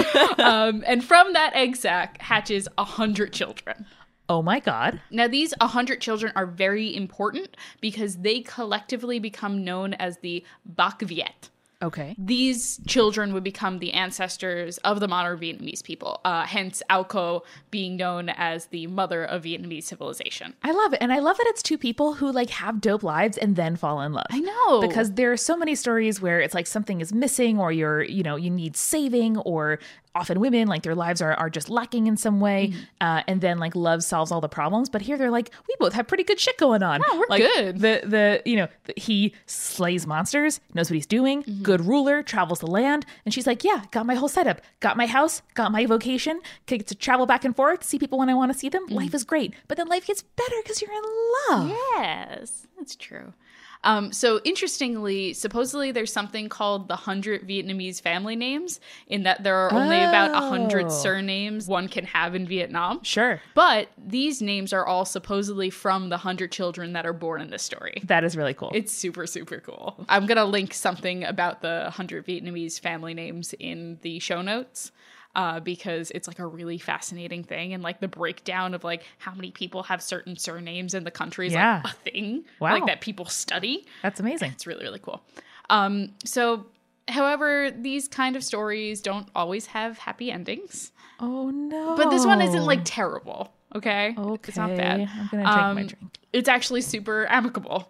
um, and from that egg sac hatches a hundred children. Oh my God. Now, these one hundred children are very important because they collectively become known as the Bac Viet. Okay. These children would become the ancestors of the modern Vietnamese people, uh, hence Ao being known as the mother of Vietnamese civilization. I love it. And I love that it's two people who like have dope lives and then fall in love. I know. Because there are so many stories where it's like something is missing or you're, you know, you need saving, or often women, like their lives are, are just lacking in some way. Mm-hmm. Uh, and then like love solves all the problems. But here they're like, we both have pretty good shit going on. Yeah, we're like, good. The, the, you know, the, he slays monsters, knows what he's doing, mm-hmm. good ruler, travels the land. And she's like, yeah, got my whole setup, got my house, got my vocation, get to travel back and forth, see people when I want to see them. Mm-hmm. Life is great. But then life gets better because you're in love. Yes, that's true. Um, so interestingly, supposedly there's something called the hundred Vietnamese family names, in that there are only oh. about a hundred surnames one can have in Vietnam. Sure. But these names are all supposedly from the hundred children that are born in this story. That is really cool. It's super, super cool. I'm going to link something about the hundred Vietnamese family names in the show notes. Uh, because it's like a really fascinating thing, and like the breakdown of like how many people have certain surnames in the country is yeah. like a thing, wow. like that people study. That's amazing. It's really, really cool. Um, so, however, these kind of stories don't always have happy endings. Oh no! But this one isn't like terrible. Okay, okay, it's not bad. I'm gonna drink um, my drink. It's actually super amicable.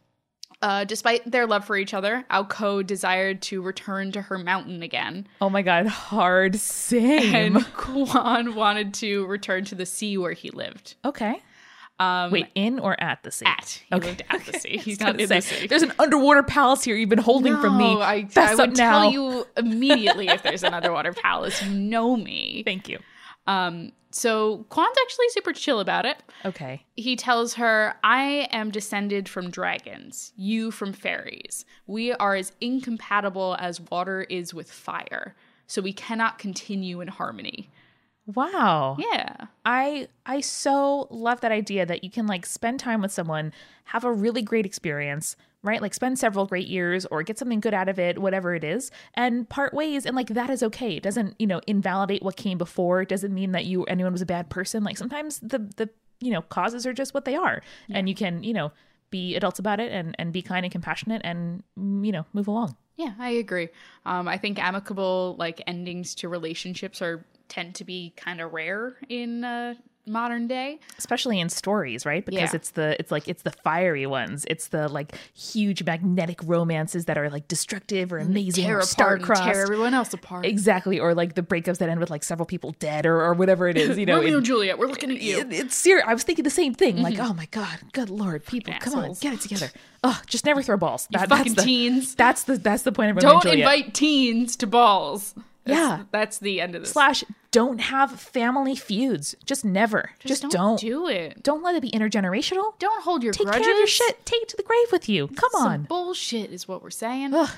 Uh, despite their love for each other, Ao desired to return to her mountain again. Oh my God, hard same. And Quan wanted to return to the sea where he lived. Okay. Um, Wait, in or at the sea? At. He okay. lived at the sea. He's not in say, the sea. There's an underwater palace here you've been holding no, from me. I, Fess I up would now. tell you immediately if there's an underwater palace. You know me. Thank you. Um, so Quan's actually super chill about it. Okay. He tells her, I am descended from dragons, you from fairies. We are as incompatible as water is with fire, so we cannot continue in harmony. Wow. Yeah. I I so love that idea that you can like spend time with someone, have a really great experience, right? Like spend several great years or get something good out of it, whatever it is, and part ways. And like that is okay. It doesn't, you know, invalidate what came before. It doesn't mean that you anyone was a bad person. Like sometimes the the you know, causes are just what they are. Yeah. And you can, you know, be adults about it and, and be kind and compassionate and, you know, move along. Yeah, I agree. Um, I think amicable like endings to relationships are tend to be kind of rare in uh, modern day, especially in stories, right? Because yeah. it's the it's like it's the fiery ones, it's the like huge magnetic romances that are like destructive or amazing, tear or star-crossed, tear everyone else apart. Exactly, or like the breakups that end with like several people dead or, or whatever it is. You know, Romeo it, and Juliet, we're looking at you. It, it's serious. I was thinking the same thing. Mm-hmm. Like, oh my god, good lord, people, fucking come assholes. on, get it together. Oh, just never throw balls. You That, fucking that's the, teens. That's the that's the point of Romeo Don't and Juliet. invite teens to balls. That's, yeah, that's the end of this. Slash, don't have family feuds. Just never. Just, Just don't, don't do it. Don't let it be intergenerational. Don't hold your Take grudges. care of your shit. Take it to the grave with you. Come Some on. bullshit is what we're saying. Ugh.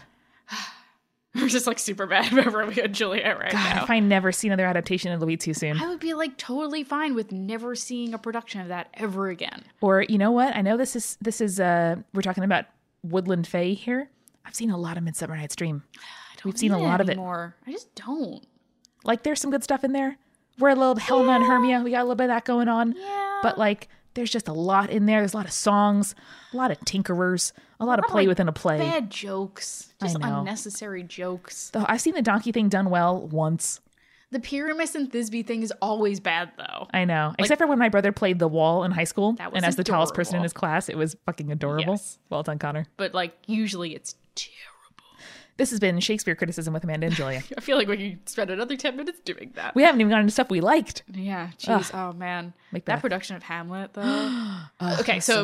We're just like super bad about Romeo and Juliet right God, now. if I never see another adaptation, it'll be too soon. I would be like totally fine with never seeing a production of that ever again. Or you know what? I know this is this is uh we're talking about Woodland Fae here. I've seen a lot of Midsummer Night's Dream. I don't We've seen a lot anymore. of it. I just don't. Like there's some good stuff in there. We're a little Helena yeah. and Hermia. We got a little bit of that going on. Yeah. But like there's just a lot in there. There's a lot of songs, a lot of tinkerers, a lot a of play like within a play. Bad jokes. Just I know. unnecessary jokes. Though I've seen the donkey thing done well once. The Pyramus and Thisbe thing is always bad though. I know. Like, except for when my brother played the wall in high school. That was and as the tallest person in adorable. his class, it was fucking adorable. Yes. Well done, Connor. But like usually it's terrible. This has been Shakespeare Criticism with Amanda and Julia. I feel like we could spend another ten minutes doing that. We haven't even gotten into stuff we liked. Yeah, jeez. Oh man. Macbeth. That production of Hamlet though. Oh, Okay, that's so, good.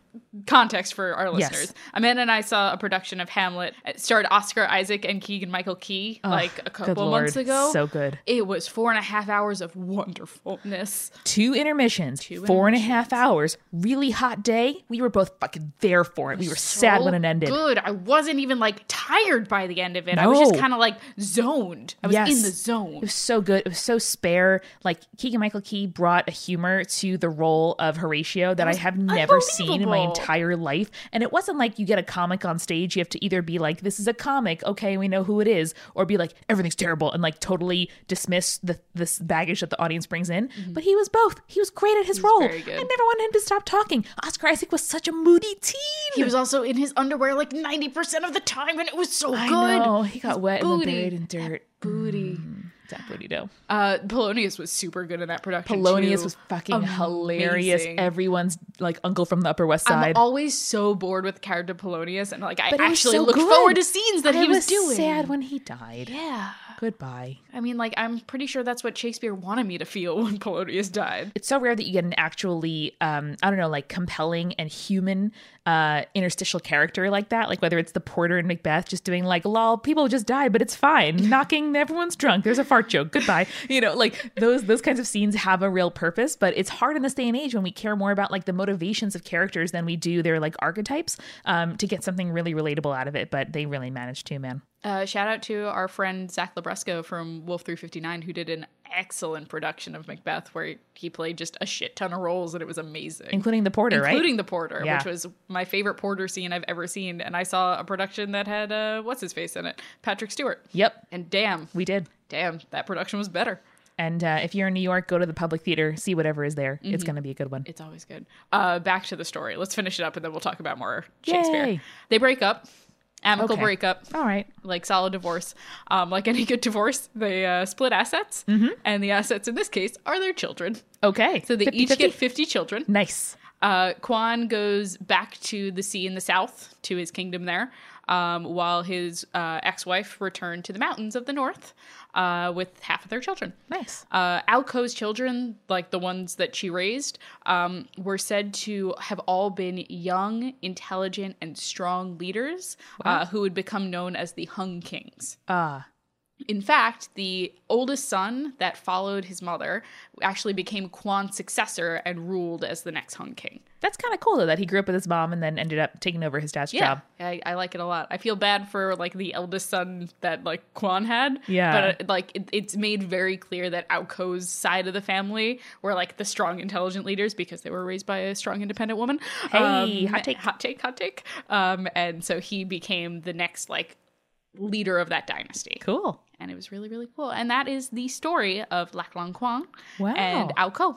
context for our Yes. listeners. Amanda and I saw a production of Hamlet. It starred Oscar Isaac and Keegan-Michael Key like a Good couple Lord. months ago. So good. It was four and a half hours of wonderfulness. Two intermissions, Two four and a half hours, really hot day. We were both fucking there for it. We were sad when it ended. Good. I wasn't even like tired by the end of it. I was No. just kind of like zoned. I was Yes. in the It zone. was so good. It was so spare. Like Keegan-Michael Key brought a humor to the role of Horatio that I have never seen in my unbelievable. entire life. And it wasn't like you get a comic on stage, you have to either be like, this is a comic, okay, we know who it is, or be like, everything's terrible, and like totally dismiss the this baggage that the audience brings in. But he was both. He was great at his role. very good. I never wanted him to stop talking. Oscar Isaac was such a moody teen. He was also in his underwear like ninety percent of the time, and it was so I good. know. He got wet and then booty. buried in dirt. Booty. That booty dough. Uh, Polonius was super good in that production. Polonius too. was fucking hilarious. Amazing. Everyone's like uncle from the Upper West Side. I'm always so bored with the character Polonius, and like I But it was actually so look good. forward to scenes that I he was, was doing. sad when he died. Yeah. Goodbye. I mean, like, I'm pretty sure that's what Shakespeare wanted me to feel when Polonius died. It's so rare that you get an actually, um, I don't know, like compelling and human uh, interstitial character like that. Like whether it's the porter in Macbeth just doing like, lol, people just died, but it's fine. Knocking, everyone's drunk. There's a fart joke. Goodbye. You know, like those those kinds of scenes have a real purpose, but it's hard in this day and age when we care more about like the motivations of characters than we do their like archetypes um, to get something really relatable out of it. But they really managed to, man. Uh, shout out to our friend Zach Labresco from Wolf three fifty-nine, who did an excellent production of Macbeth where he played just a shit ton of roles, and it was amazing. Including the porter, right? Including the porter, Yeah. which was my favorite porter scene I've ever seen. And I saw a production that had, uh, what's his face in it? Patrick Stewart. Yep, And damn, we did. damn, that production was better. And uh, if you're in New York, go to the public theater, see whatever is there. Mm-hmm. It's going to be a good one. It's always good. Uh, back to the story. Let's finish it up, and then we'll talk about more Shakespeare. Yay. They break up. Amicable Okay. breakup. All right. Like solid divorce. Um, like any good divorce, they uh, split assets. Mm-hmm. And the assets in this case are their children. Okay. So they fifty, each fifty? get fifty children. Nice. Uh, Quan goes back to the sea in the south, to his kingdom there, um, while his uh, ex-wife returned to the mountains of the north uh, with half of their children. Nice. Uh, Alco's children, like the ones that she raised, um, were said to have all been young, intelligent, and strong leaders uh, who would become known as the Hung Kings. Ah. In fact, the oldest son that followed his mother actually became Quan's successor and ruled as the next Hung King. That's kind of cool, though, that he grew up with his mom and then ended up taking over his dad's job. I, I like it a lot. I feel bad for like the eldest son that like Quan had. Yeah. But like it, it's made very clear that Alco's side of the family were like the strong, intelligent leaders because they were raised by a strong, independent woman. Hey, hot take. Hot take, hot take. Um, and so he became the next like leader of that dynasty. Cool. And it was really, really cool. And that is the story of Lac Lang Quang Wow. and Alco.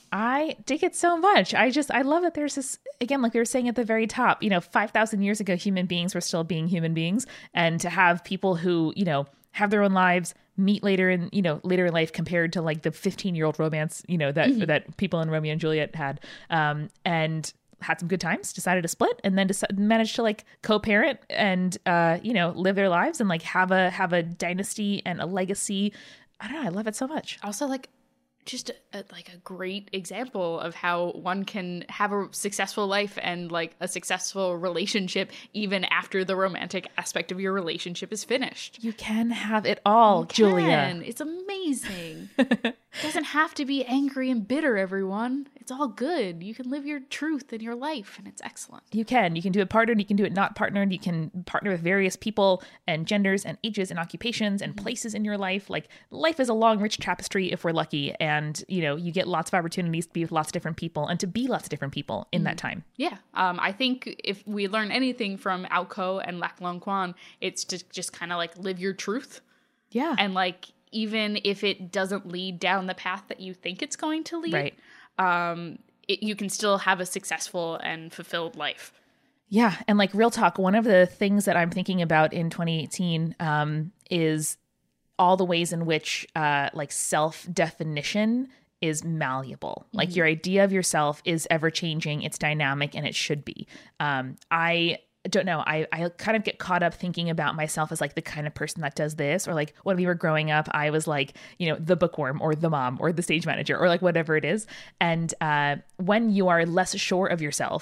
I dig it so much. I just, I love that there's this, again, like we were saying at the very top, you know, five thousand years ago, human beings were still being human beings. And to have people who, you know, have their own lives, meet later in, you know, later in life compared to like the fifteen year old romance, you know, that, Mm-hmm. that people in Romeo and Juliet had. Um, and had some good times, decided to split, and then deci- managed to like co-parent and, uh, you know, live their lives and like have a, have a dynasty and a legacy. I don't know. I love it so much. Also, like, just a, a, like a great example of how one can have a successful life and like a successful relationship even after the romantic aspect of your relationship is finished. You can have it all, Julia. Can. It's amazing. It doesn't have to be angry and bitter, everyone. It's all good. You can live your truth in your life, and it's excellent. You can. You can do it partnered. You can do it not partnered. You can partner with various people and genders and ages and occupations and places in your life. Like life is a long, rich tapestry if we're lucky. And, you know, you get lots of opportunities to be with lots of different people and to be lots of different people in that time. Yeah. Um, I think if we learn anything from Alco and Lac Lang Quang, it's to just kind of like live your truth. Yeah. And like, even if it doesn't lead down the path that you think it's going to lead, Right. um, it, you can still have a successful and fulfilled life. Yeah. And like real talk, one of the things that I'm thinking about in twenty eighteen um, is all the ways in which uh, like self-definition is malleable. Mm-hmm. Like your idea of yourself is ever changing. It's dynamic, and it should be. Um, I don't know. I, I kind of get caught up thinking about myself as like the kind of person that does this, or like when we were growing up, I was like, you know, the bookworm or the mom or the stage manager or like whatever it is. And uh, when you are less sure of yourself,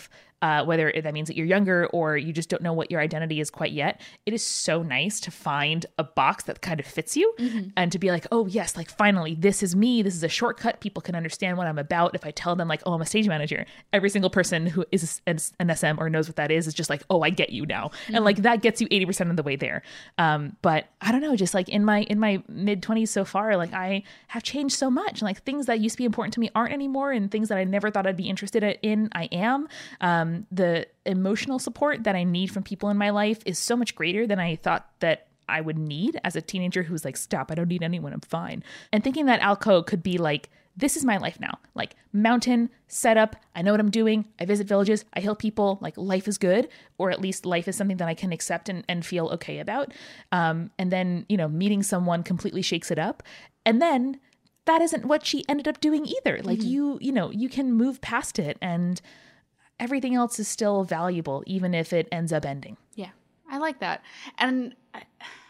uh, whether that means that you're younger or you just don't know what your identity is quite yet, it is so nice to find a box that kind of fits you mm-hmm. and to be like, oh yes, like finally, this is me. This is a shortcut. People can understand what I'm about. If I tell them like, oh, I'm a stage manager, every single person who is an S M or knows what that is, is just like, oh, I get you now. Mm-hmm. And like that gets you eighty percent of the way there. Um, but I don't know, just like in my, in my mid twenties so far, like I have changed so much. Like things that used to be important to me aren't anymore, and things that I never thought I'd be interested in, I am. Um, the emotional support that I need from people in my life is so much greater than I thought that I would need as a teenager who's like, stop, I don't need anyone, I'm fine. And thinking that Alco could be like, this is my life now. Like mountain, setup, I know what I'm doing. I visit villages, I heal people, like life is good, or at least life is something that I can accept and, and feel okay about. Um, and then, you know, meeting someone completely shakes it up. And then that isn't what she ended up doing either. Like mm-hmm. you, you know, you can move past it and everything else is still valuable, even if it ends up ending. Yeah, I like that. And I,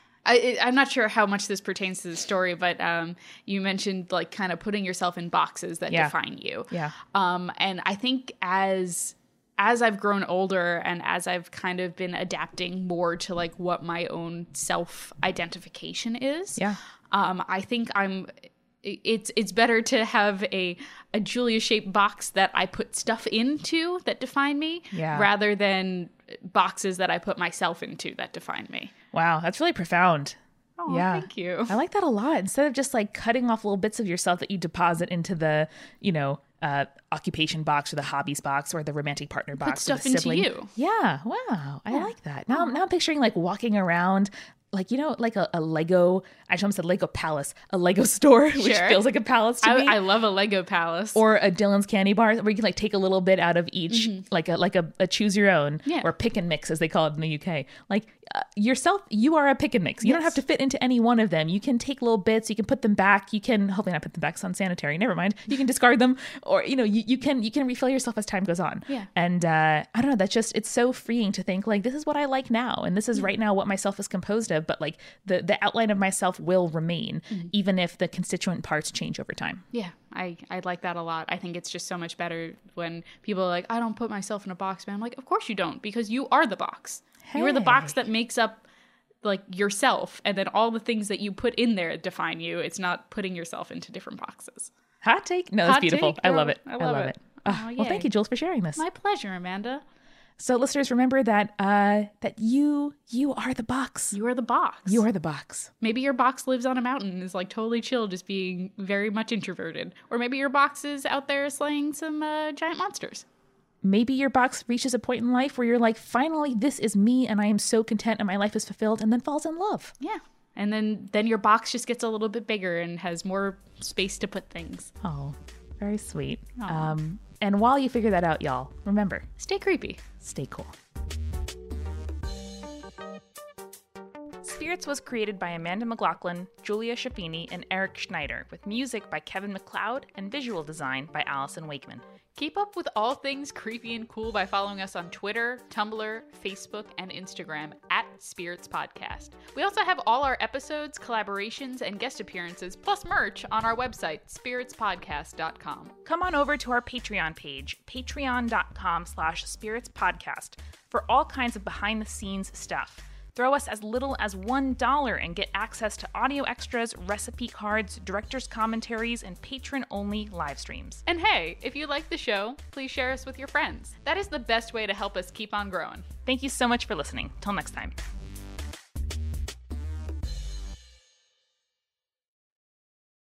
I, I'm not sure how much this pertains to the story, but um, you mentioned like kind of putting yourself in boxes that yeah. define you. Yeah. Um, and I think as as I've grown older and as I've kind of been adapting more to like what my own self-identification is, yeah. um, I think I'm it's it's better to have a a Julia-shaped box that I put stuff into that define me yeah. rather than boxes that I put myself into that define me. Wow, that's really profound. Oh, yeah. Thank you. I like that a lot. Instead of just like cutting off little bits of yourself that you deposit into the, you know, uh, occupation box or the hobbies box or the romantic partner box. Put stuff or the sibling. into you. Yeah. Wow. I yeah. like that. Now, now I'm picturing like walking around like, you know, like a, a Lego, I almost said Lego Palace, a Lego store, which sure. feels like a palace to I, me. I love a Lego Palace. Or a Dylan's Candy Bar where you can like take a little bit out of each, mm-hmm. like a like a, a choose your own yeah. or pick and mix as they call it in the U K. Like uh, yourself, you are a pick and mix. You yes. don't have to fit into any one of them. You can take little bits, you can put them back. You can hopefully not put them back, it's unsanitary. Never mind. You can discard them, or you know, you, you can you can refill yourself as time goes on. Yeah. And uh, I don't know. That's just it's so freeing to think like this is what I like now, and this is mm-hmm. right now what myself is composed of. But like the the outline of myself will remain, mm-hmm. even if the constituent parts change over time. Yeah, I, I like that a lot. I think it's just so much better when people are like, I don't put myself in a box, man. I'm like, of course you don't, because you are the box. Hey. You are the box that makes up like yourself, and then all the things that you put in there define you. It's not putting yourself into different boxes. Hot take? No, that's Hot beautiful. Take, I love it. I love, I love it. it. Oh, oh, well, thank you, Jules, for sharing this. My pleasure, Amanda. So listeners, remember that uh, that you you are the box. You are the box. You are the box. Maybe your box lives on a mountain and is like totally chill, just being very much introverted. Or maybe your box is out there slaying some uh, giant monsters. Maybe your box reaches a point in life where you're like, finally, this is me and I am so content and my life is fulfilled, and then falls in love. Yeah. And then, then your box just gets a little bit bigger and has more space to put things. Oh, very sweet. Um, and while you figure that out, y'all, remember, stay creepy. Stay cool. Spirits was created by Amanda McLaughlin, Julia Schaffini, and Eric Schneider, with music by Kevin MacLeod and visual design by Allison Wakeman. Keep up with all things creepy and cool by following us on Twitter, Tumblr, Facebook, and Instagram at Spirits Podcast. We also have all our episodes, collaborations, and guest appearances, plus merch on our website, spirits podcast dot com. Come on over to our Patreon page, patreon.com slash spiritspodcast, for all kinds of behind-the-scenes stuff. Throw us as little as one dollar and get access to audio extras, recipe cards, director's commentaries, and patron-only live streams. And hey, if you like the show, please share us with your friends. That is the best way to help us keep on growing. Thank you so much for listening. Till next time.